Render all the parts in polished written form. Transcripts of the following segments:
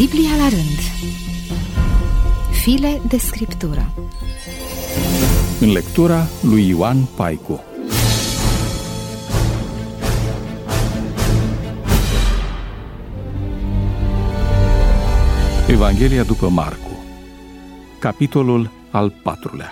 Biblia la rând. File de scriptură. În lectura lui Ioan Paicu. Evanghelia după Marcu, capitolul al 4-lea.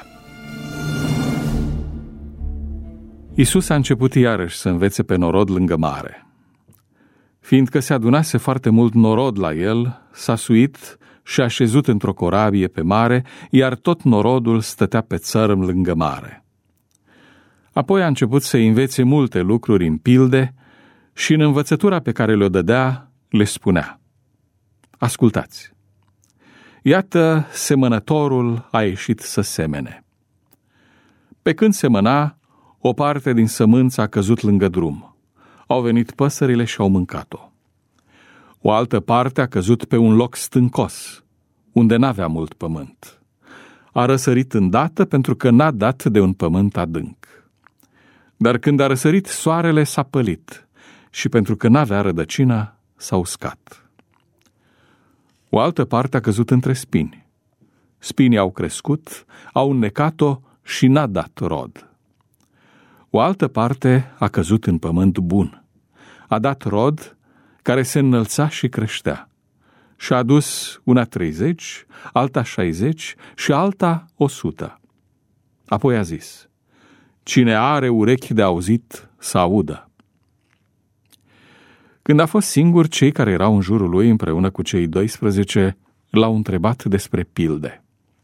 Iisus a început iarăși să învețe pe norod lângă mare. Fiindcă se adunase foarte mult norod la el, s-a suit și a șezut într-o corabie pe mare, iar tot norodul stătea pe țărm lângă mare. Apoi a început să învețe multe lucruri în pilde și în învățătura pe care le-o dădea, le spunea: ascultați! Iată, semănătorul a ieșit să semene. Pe când semăna, o parte din sămânță a căzut lângă drum. Au venit păsările și au mâncat-o. O altă parte a căzut pe un loc stâncos, unde n-avea mult pământ. A răsărit îndată pentru că n-a dat de un pământ adânc. Dar când a răsărit, soarele s-a pălit și pentru că n-avea rădăcină, s-a uscat. O altă parte a căzut între spini. Spinii au crescut, au înnecat-o și n-a dat rod. O altă parte a căzut în pământ bun. A dat rod care se înălța și creștea. Și a adus una 30, alta 60 și alta 100. Apoi a zis: cine are urechi de auzit, să audă. Când a fost singur, cei care erau în jurul lui împreună cu cei 12 l-au întrebat despre pilde.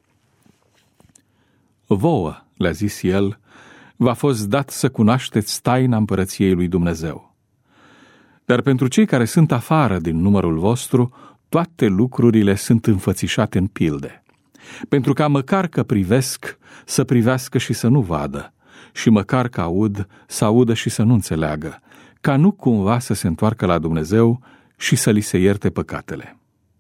Vouă, le-a zis el, v-a fost dat să cunoașteți taina împărăției lui Dumnezeu. Dar pentru cei care sunt afară din numărul vostru, toate lucrurile sunt înfățișate în pilde, pentru ca măcar că privesc, să privească și să nu vadă, și măcar că aud, să audă și să nu înțeleagă, ca nu cumva să se întoarcă la Dumnezeu și să li se ierte păcatele.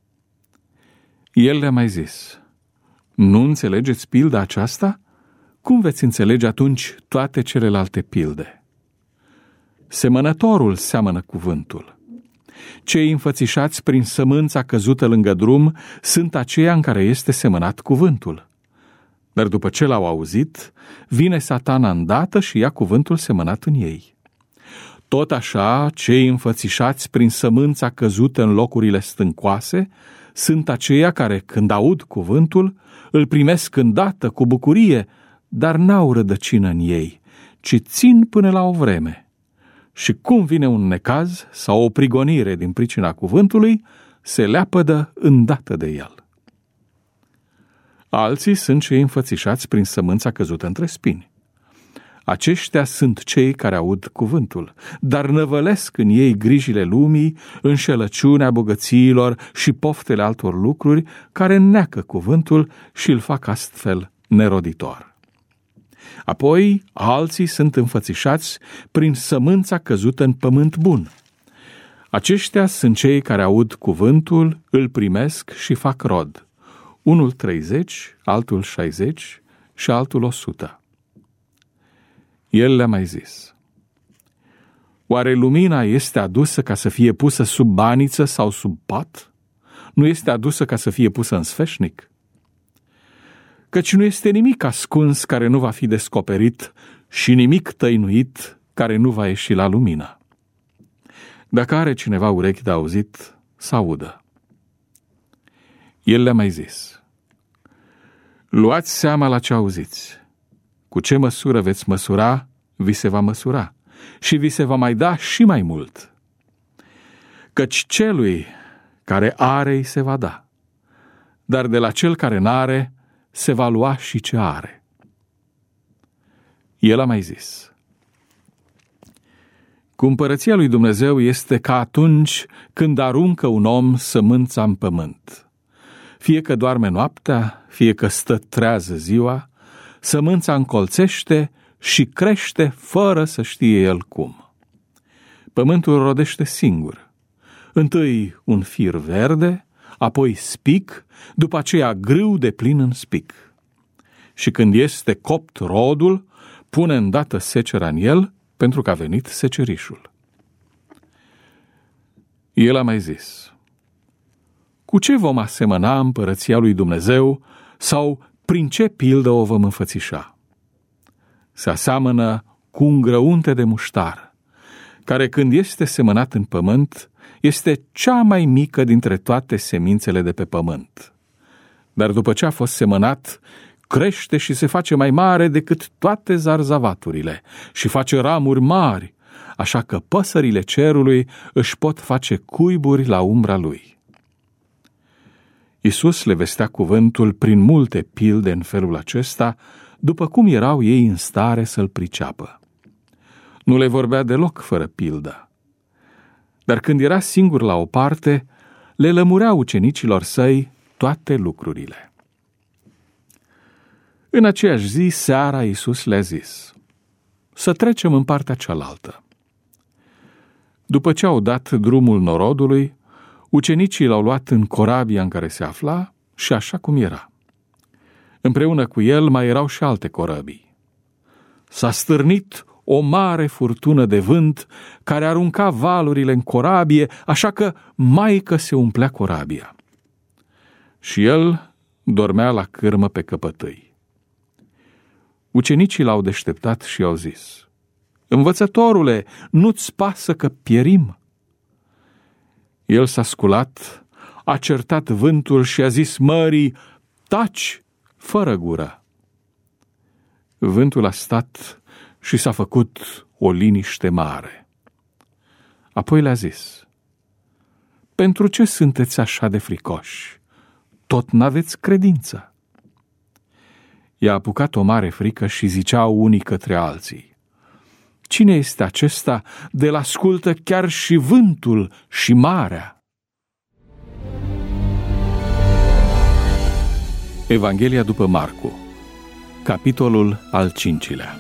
El le-a mai zis: nu înțelegeți pilda aceasta? Cum veți înțelege atunci toate celelalte pilde? Semănătorul seamănă cuvântul. Cei înfățișați prin sămânța căzută lângă drum sunt aceia în care este semănat cuvântul. Dar după ce l-au auzit, vine Satana îndată și ia cuvântul semănat în ei. Tot așa, cei înfățișați prin sămânța căzută în locurile stâncoase sunt aceia care, când aud cuvântul, îl primesc îndată cu bucurie, dar n-au rădăcină în ei, ci țin până la o vreme. Și cum vine un necaz sau o prigonire din pricina cuvântului, se leapădă îndată de el. Alții sunt cei înfățișați prin sămânța căzută între spini. Aceștia sunt cei care aud cuvântul, dar năvălesc în ei grijile lumii, înșelăciunea bogățiilor și poftele altor lucruri care înneacă cuvântul și îl fac astfel neroditor. Apoi, alții sunt înfățișați prin sămânța căzută în pământ bun. Aceștia sunt cei care aud cuvântul, îl primesc și fac rod. Unul 30, altul 60 și altul 100. El le-a mai zis: oare lumina este adusă ca să fie pusă sub baniță sau sub pat? Nu este adusă ca să fie pusă în sfeșnic? Căci nu este nimic ascuns care nu va fi descoperit și nimic tăinuit care nu va ieși la lumină. Dacă are cineva urechi de auzit, să audă. El le-a mai zis: luați seama la ce auziți. Cu ce măsură veți măsura, vi se va măsura și vi se va mai da și mai mult. Căci celui care are îi se va da, dar de la cel care n-are se va lua și ce are. El a mai zis: cu împărăția lui Dumnezeu este ca atunci când aruncă un om sămânța în pământ. Fie că doarme noaptea, fie că stă trează ziua, sămânța încolțește și crește fără să știe el cum. Pământul rodește singur. Întâi un fir verde, apoi spic, după aceea grâu de plin în spic. Și când este copt rodul, pune îndată secera în el, pentru că a venit secerișul. El a mai zis: Cu ce vom asemăna împărăția lui Dumnezeu sau prin ce pildă o vom înfățișa? Se aseamănă cu un grăunte de muștar, care când este semănat în pământ, este cea mai mică dintre toate semințele de pe pământ. Dar după ce a fost semănat, crește și se face mai mare decât toate zarzavaturile și face ramuri mari, așa că păsările cerului își pot face cuiburi la umbra lui. Iisus le vestea cuvântul prin multe pilde în felul acesta, după cum erau ei în stare să-l priceapă. Nu le vorbea deloc fără pildă. Dar când era singur la o parte, le lămurea ucenicilor săi toate lucrurile. În aceeași zi, seara, Iisus le-a zis: să trecem în partea cealaltă. După ce au dat drumul norodului, ucenicii l-au luat în corabia în care se afla și așa cum era. Împreună cu el mai erau și alte corăbii. S-a stârnit o mare furtună de vânt care arunca valurile în corabie, așa că maică se umplea corabia. Și el dormea la cârmă pe căpătâi. Ucenicii l-au deșteptat și i-au zis: Învățătorule, nu-ți pasă că pierim? El s-a sculat, a certat vântul și a zis mării: taci, fără gură. Vântul a stat și s-a făcut o liniște mare. Apoi le-a zis: pentru ce sunteți așa de fricoși? Tot n-aveți credință. I-a apucat o mare frică și ziceau unii către alții: cine este acesta de-l ascultă chiar și vântul și marea? Evanghelia după Marcu, capitolul al 5-lea.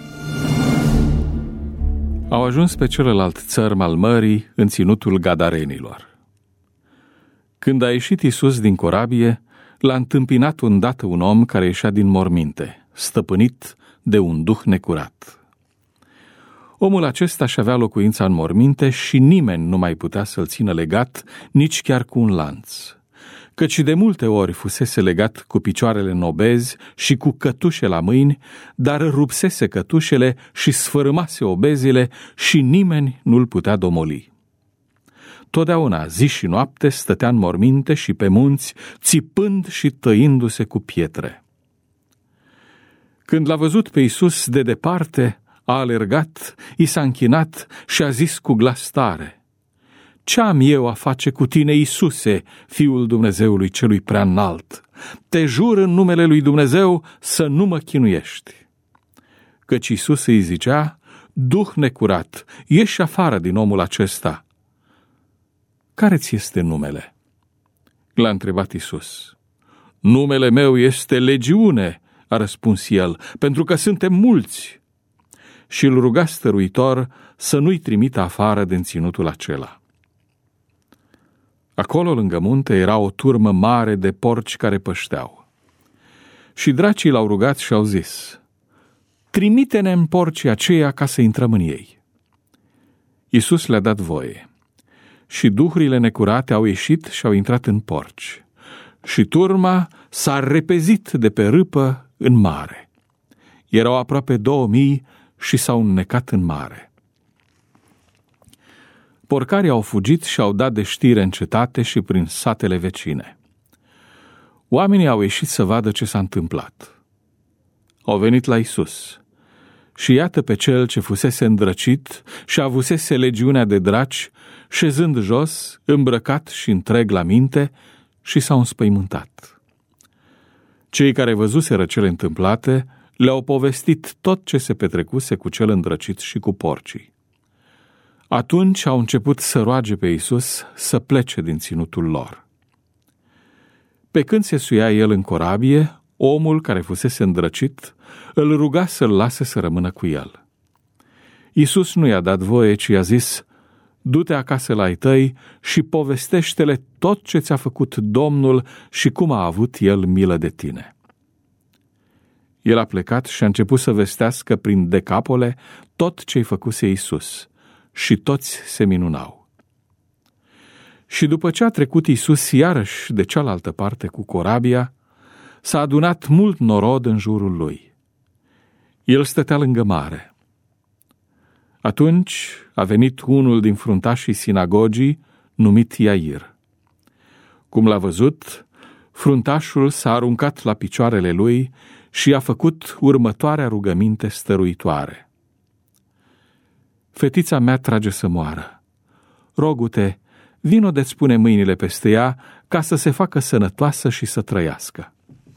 Au ajuns pe celălalt țărm al mării, în ținutul Gadarenilor. Când a ieșit Iisus din corabie, l-a întâmpinat îndată un om care ieșea din morminte, stăpânit de un duh necurat. Omul acesta și avea locuința în morminte și nimeni nu mai putea să-l țină legat, nici chiar cu un lanț, căci de multe ori fusese legat cu picioarele în obezi și cu cătușe la mâini, dar rupsese cătușele și sfărâmase obezile și nimeni nu-l putea domoli. Totdeauna, zi și noapte, stătea în morminte și pe munți, țipând și tăindu-se cu pietre. Când l-a văzut pe Iisus de departe, a alergat, i s-a închinat și a zis cu glas tare: ce am eu a face cu tine, Iisuse, Fiul Dumnezeului celui preaînalt? Te jur în numele lui Dumnezeu să nu mă chinuiești. Căci Iisus îi zicea: duh necurat, ieși afară din omul acesta. Care ți este numele? L-a întrebat Iisus. Numele meu este Legiune, a răspuns el, pentru că suntem mulți. Și îl ruga stăruitor să nu-i trimită afară din ținutul acela. Acolo, lângă munte, era o turmă mare de porci care pășteau. Și dracii l-au rugat și au zis: trimite-ne în porcii aceia ca să intrăm în ei. Iisus le-a dat voie. Și duhurile necurate au ieșit și au intrat în porci. Și turma s-a repezit de pe râpă în mare. Erau aproape 2000 și s-au înnecat în mare. Porcarii au fugit și au dat de știre în cetate și prin satele vecine. Oamenii au ieșit să vadă ce s-a întâmplat. Au venit la Iisus și iată pe cel ce fusese îndrăcit și avusese legiunea de draci, șezând jos, îmbrăcat și întreg la minte, și s-au înspăimântat. Cei care văzuseră cele întâmplate le-au povestit tot ce se petrecuse cu cel îndrăcit și cu porcii. Atunci au început să roage pe Iisus să plece din ținutul lor. Pe când se suia el în corabie, omul care fusese îndrăcit îl ruga să-l lase să rămână cu el. Iisus nu i-a dat voie, ci i-a zis: du-te acasă la ai tăi și povestește-le tot ce ți-a făcut Domnul și cum a avut El milă de tine. El a plecat și a început să vestească prin Decapole tot ce-i făcuse Iisus și toți se minunau. Și după ce a trecut Iisus iarăși de cealaltă parte cu corabia, s-a adunat mult norod în jurul lui. El stătea lângă mare. Atunci a venit unul din fruntașii sinagogii, numit Iair. Cum l-a văzut, fruntașul s-a aruncat la picioarele lui și a făcut următoarea rugăminte stăruitoare. Fetița mea trage să moară. Rogu-te, vino de-ți pune mâinile peste ea ca să se facă sănătoasă și să trăiască.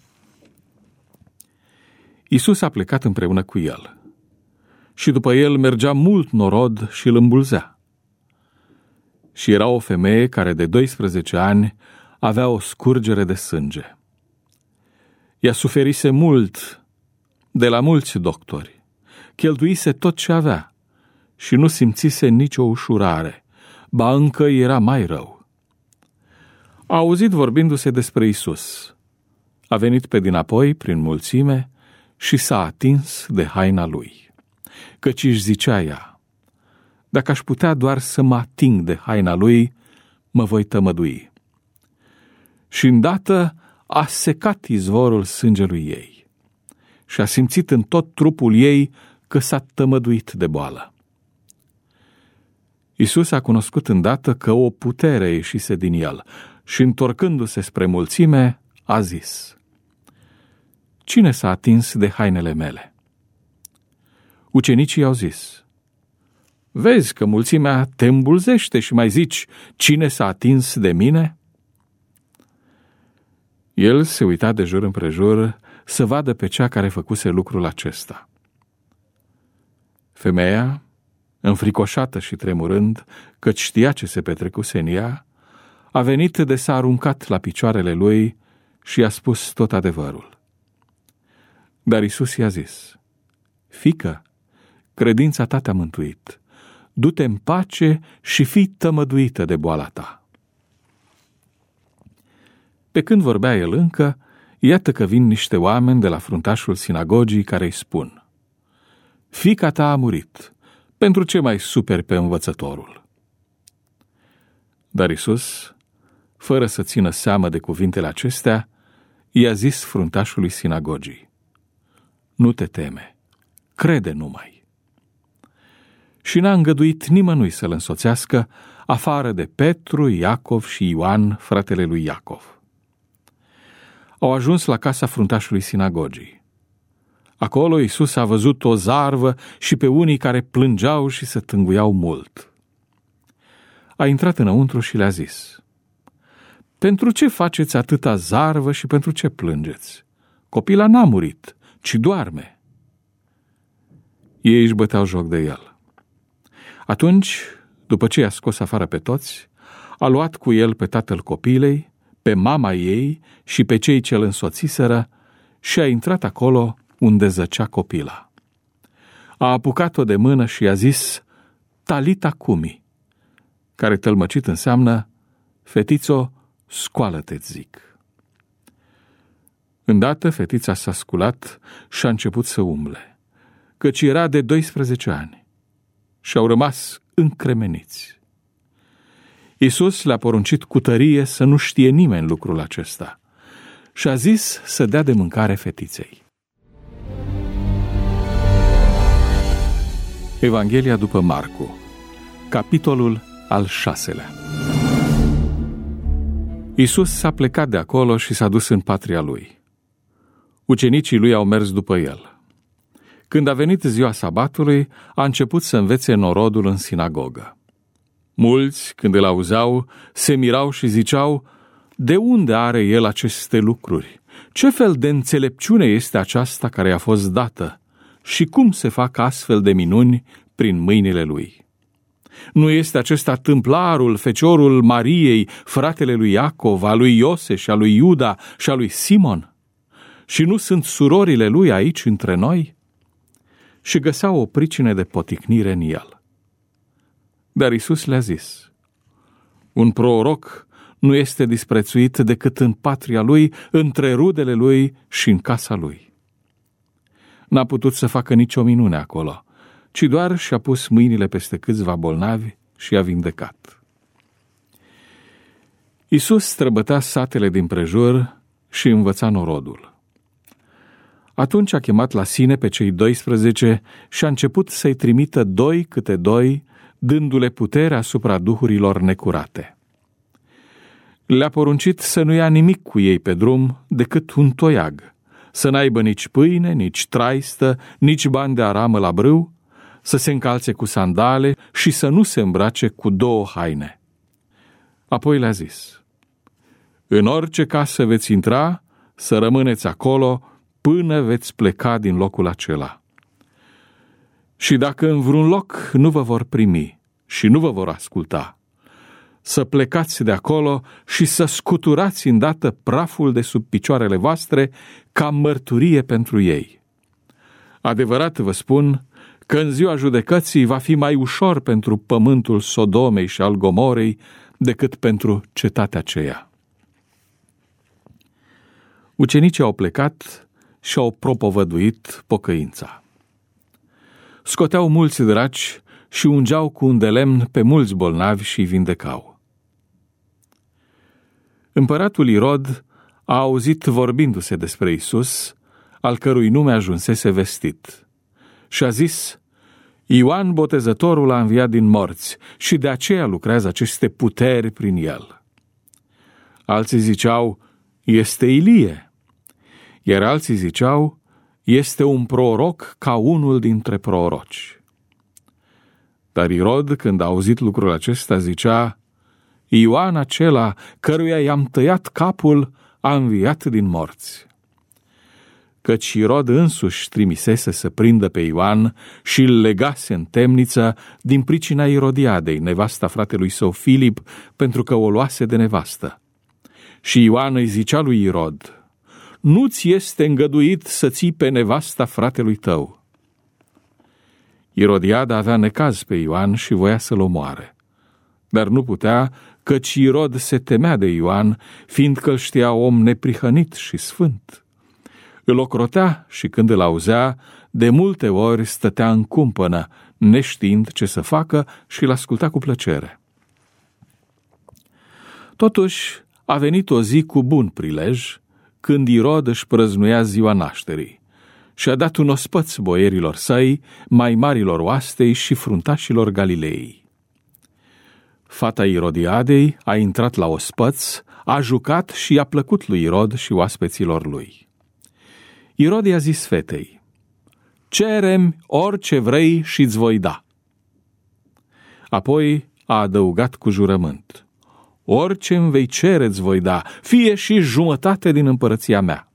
Iisus a plecat împreună cu el. Și după el mergea mult norod și îl îmbulzea. Și era o femeie care de 12 ani avea o scurgere de sânge. Ea suferise mult de la mulți doctori, cheltuise tot ce avea și nu simțise nicio ușurare, ba încă era mai rău. A auzit vorbindu-se despre Iisus. A venit pe dinapoi prin mulțime și s-a atins de haina lui, căci își zicea ea: dacă aș putea doar să mă ating de haina lui, mă voi tămădui. Și îndată a secat izvorul sângelui ei și a simțit în tot trupul ei că s-a tămăduit de boală. Iisus a cunoscut îndată că o putere ieșise din el și, întorcându-se spre mulțime, a zis: cine s-a atins de hainele mele? Ucenicii i-au zis: vezi că mulțimea te îmbulzește și mai zici: cine s-a atins de mine? El se uita de jur împrejur să vadă pe cea care făcuse lucrul acesta. Femeia, înfricoșată și tremurând, căci știa ce se petrecuse în ea, a venit de s-a aruncat la picioarele lui și i-a spus tot adevărul. Dar Iisus i-a zis: fiică, credința ta te-a mântuit. Du-te în pace și fii tămăduită de boala ta. Pe când vorbea el încă, iată că vin niște oameni de la fruntașul sinagogii care îi spun: fiica ta a murit, pentru ce mai superi pe învățătorul? Dar Iisus, fără să țină seamă de cuvintele acestea, i-a zis fruntașului sinagogii: nu te teme, crede numai. Și n-a îngăduit nimănui să-l însoțească, afară de Petru, Iacov și Ioan, fratele lui Iacov. Au ajuns la casa fruntașului sinagogii. Acolo Iisus a văzut o zarvă și pe unii care plângeau și se tânguiau mult. A intrat înăuntru și le-a zis: pentru ce faceți atâta zarvă și pentru ce plângeți? Copila n-a murit, ci doarme. Ei își băteau joc de el. Atunci, după ce i-a scos afară pe toți, a luat cu el pe tatăl copilei, pe mama ei și pe cei ce îl însoțiseră și a intrat acolo unde zăcea copila. A apucat-o de mână și i-a zis: talita cumi, care tălmăcit înseamnă: fetițo, scoală-te-ți zic. Îndată fetița s-a sculat și a început să umble, căci era de 12 ani. Și au rămas încremeniți. Iisus le-a poruncit cu tărie să nu știe nimeni lucrul acesta și a zis să dea de mâncare fetiței. Evanghelia după Marcu, capitolul al 6-lea. Iisus s-a plecat de acolo și s-a dus în patria lui. Ucenicii lui au mers după el. Când a venit ziua sabatului, a început să învețe norodul în sinagogă. Mulți, când îl auzeau, se mirau și ziceau: de unde are el aceste lucruri? Ce fel de înțelepciune este aceasta care i-a fost dată? Și cum se fac astfel de minuni prin mâinile lui? Nu este acesta tâmplarul, feciorul Mariei, fratele lui Iacov, a lui Iose și a lui Iuda și a lui Simon? Și nu sunt surorile lui aici între noi? Și găseau o pricină de poticnire în el. Dar Iisus le-a zis: un proroc nu este disprețuit decât în patria lui, între rudele lui și în casa lui. N-a putut să facă nicio minune acolo, ci doar și-a pus mâinile peste câțiva bolnavi și i-a vindecat. Iisus străbătea satele din prejur și învăța norodul. Atunci a chemat la sine pe cei 12 și a început să-i trimită 2 câte 2, dându-le putere asupra duhurilor necurate. Le-a poruncit să nu ia nimic cu ei pe drum decât un toiag, să n-aibă nici pâine, nici traistă, nici bani de aramă la brâu, să se încalțe cu sandale și să nu se îmbrace cu 2 haine. Apoi le-a zis: în orice casă veți intra, să rămâneți acolo până veți pleca din locul acela. Și dacă în vreun loc nu vă vor primi și nu vă vor asculta, să plecați de acolo și să scuturați îndată praful de sub picioarele voastre ca mărturie pentru ei. Adevărat vă spun că în ziua judecății va fi mai ușor pentru pământul Sodomei și al Gomorei decât pentru cetatea aceea. Ucenicii au plecat și au propovăduit pocăința. Scoteau mulți draci și ungeau cu un de lemn pe mulți bolnavi și îi vindecau. Împăratul Irod a auzit vorbindu-se despre Iisus, al cărui nume ajunsese vestit, și a zis: Ioan Botezătorul a înviat din morți și de aceea lucrează aceste puteri prin el. Alții ziceau: este Ilie. Iar alții ziceau: este un proroc ca unul dintre proroci. Dar Irod, când a auzit lucrul acesta, zicea: Ioan acela, căruia i-am tăiat capul, a înviat din morți. Căci Irod însuși trimisese să prindă pe Ioan și îl legase în temniță din pricina Irodiadei, nevasta fratelui său Filip, pentru că o luase de nevastă. Și Ioan îi zicea lui Irod: nu-ți este îngăduit să ții pe nevasta fratelui tău. Irodiada avea necaz pe Ioan și voia să-l omoare, dar nu putea, căci Irod se temea de Ioan, fiindcă îl știa om neprihănit și sfânt. Îl ocrotea și când îl auzea, de multe ori stătea în cumpănă, neștiind ce să facă, și îl asculta cu plăcere. Totuși, a venit o zi cu bun prilej, când Irod își prăznuia ziua nașterii, și a dat un ospăț boierilor săi, mai marilor oastei și fruntașilor Galilei. Fata Irodiadei a intrat la ospăț, a jucat și i-a plăcut lui Irod și oaspeților lui. Irod i-a zis fetei: cere-mi orice vrei și îți voi da. Apoi a adăugat cu jurământ: orice îmi vei cere îți voi da, fie și jumătate din împărăția mea.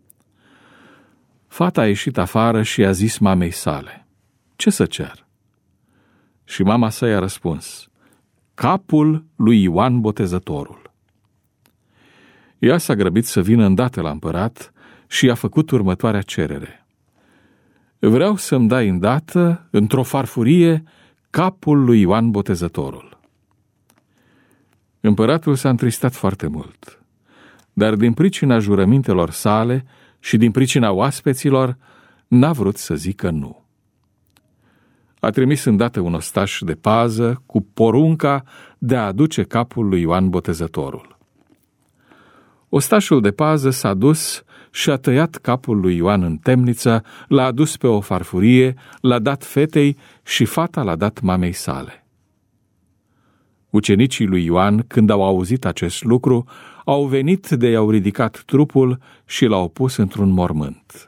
Fata a ieșit afară și i-a zis mamei sale: ce să cer? Și mama sa i-a răspuns: capul lui Ioan Botezătorul. Ea s-a grăbit să vină îndată la împărat și i-a făcut următoarea cerere: vreau să-mi dai îndată, într-o farfurie, capul lui Ioan Botezătorul. Împăratul s-a întristat foarte mult, dar din pricina jurămintelor sale și din pricina oaspeților n-a vrut să zică nu. A trimis îndată un ostaș de pază cu porunca de a aduce capul lui Ioan Botezătorul. Ostașul de pază s-a dus și a tăiat capul lui Ioan în temniță, l-a adus pe o farfurie, l-a dat fetei și fata l-a dat mamei sale. Ucenicii lui Ioan, când au auzit acest lucru, au venit de i-au ridicat trupul și l-au pus într-un mormânt.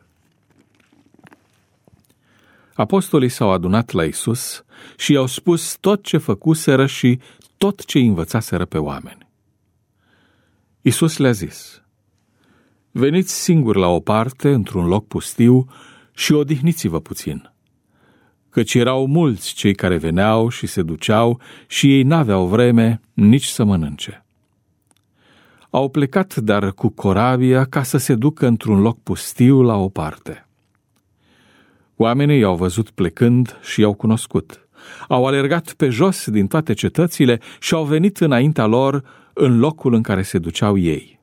Apostolii s-au adunat la Iisus și i-au spus tot ce făcuseră și tot ce învățaseră pe oameni. Iisus le-a zis: veniți singuri la o parte, într-un loc pustiu, și odihniți-vă puțin, căci erau mulți cei care veneau și se duceau și ei n-aveau vreme nici să mănânce. Au plecat dar cu corabia ca să se ducă într-un loc pustiu la o parte. Oamenii i-au văzut plecând și i-au cunoscut. Au alergat pe jos din toate cetățile și au venit înaintea lor în locul în care se duceau ei.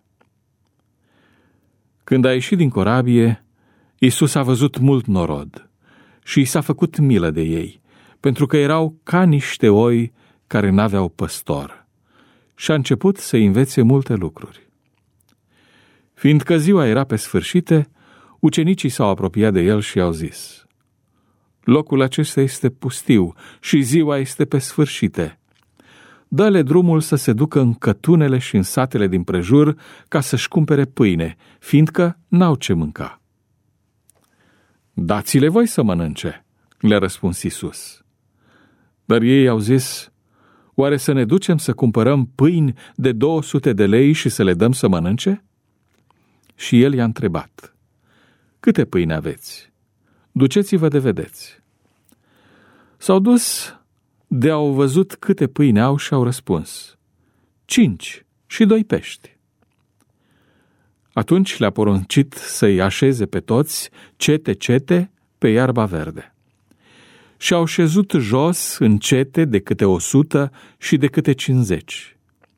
Când a ieșit din corabie, Iisus a văzut mult norod și i s-a făcut milă de ei, pentru că erau ca niște oi care n-aveau păstor, și a început să învețe multe lucruri. Fiindcă ziua era pe sfârșite, ucenicii s-au apropiat de el și i-au zis: locul acesta este pustiu și ziua este pe sfârșite. Dă-le drumul să se ducă în cătunele și în satele din prejur ca să-și cumpere pâine, fiindcă n-au ce mânca. Dați-le voi să mănânce, le-a răspuns Iisus. Dar ei au zis: oare să ne ducem să cumpărăm pâini de 200 de lei și să le dăm să mănânce? Și el i-a întrebat: câte pâini aveți? Duceți-vă de vedeți. S-au dus de-au văzut câte pâini au și au răspuns: 5 și 2 pești. Atunci le-a poruncit să-i așeze pe toți, cete, pe iarba verde. Și au șezut jos în cete de câte 100 și de câte 50.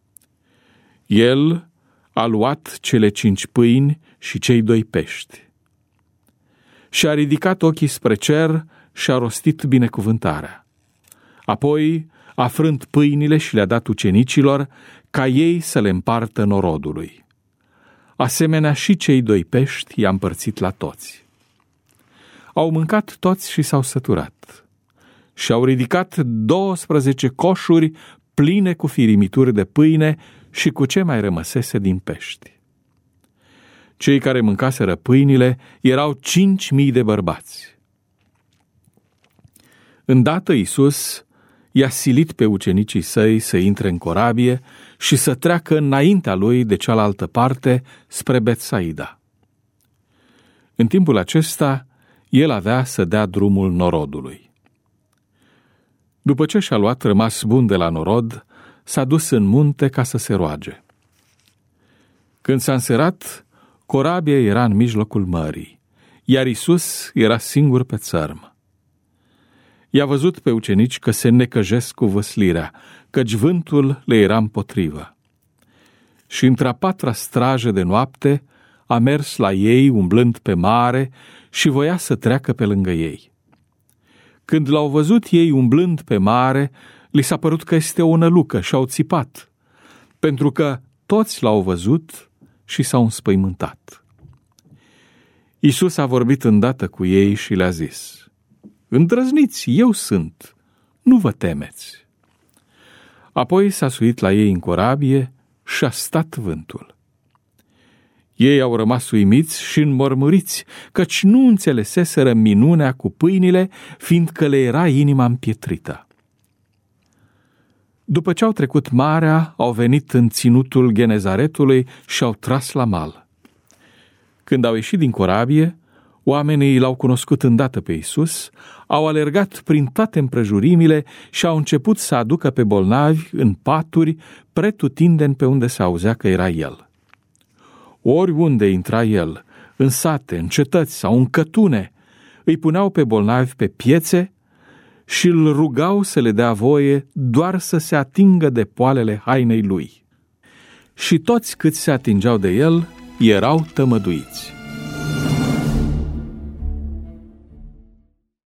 El a luat cele 5 pâini și cei 2 pești. Și-a ridicat ochii spre cer și a rostit binecuvântarea. Apoi a frânt pâinile și le-a dat ucenicilor ca ei să le împartă norodului. Asemenea și cei 2 pești i-a împărțit la toți. Au mâncat toți și s-au săturat. Și au ridicat 12 coșuri pline cu firimituri de pâine și cu ce mai rămăsese din pești. Cei care mâncaseră pâinile erau 5.000 de bărbați. Îndată Iisus i-a silit pe ucenicii săi să intre în corabie și să treacă înaintea lui de cealaltă parte spre Betsaida. În timpul acesta, el avea să dea drumul norodului. După ce și-a luat rămas bun de la norod, s-a dus în munte ca să se roage. Când s-a înserat, corabia era în mijlocul mării, iar Iisus era singur pe țărm. I-a văzut pe ucenici că se necăjesc cu văslirea, căci vântul le era împotrivă. Și într-a 4-a strajă de noapte a mers la ei umblând pe mare și voia să treacă pe lângă ei. Când l-au văzut ei umblând pe mare, li s-a părut că este o nălucă și au țipat, pentru că toți l-au văzut și s-au înspăimântat. Iisus a vorbit îndată cu ei și le-a zis: îndrăzniți, eu sunt, nu vă temeți. Apoi s-a suit la ei în corabie și a stat vântul. Ei au rămas uimiți și înmormuriți, căci nu înțeleseseră minunea cu pâinile, fiindcă le era inima împietrită. După ce au trecut marea, au venit în ținutul Genezaretului și au tras la mal. Când au ieșit din corabie, oamenii l-au cunoscut îndată pe Iisus, au alergat prin toate împrejurimile și au început să aducă pe bolnavi în paturi pretutindeni pe unde se auzea că era el. Oriunde intra el, în sate, în cetăți sau în cătune, îi puneau pe bolnavi pe piețe și îl rugau să le dea voie doar să se atingă de poalele hainei lui. Și toți câți se atingeau de el erau tămăduiți.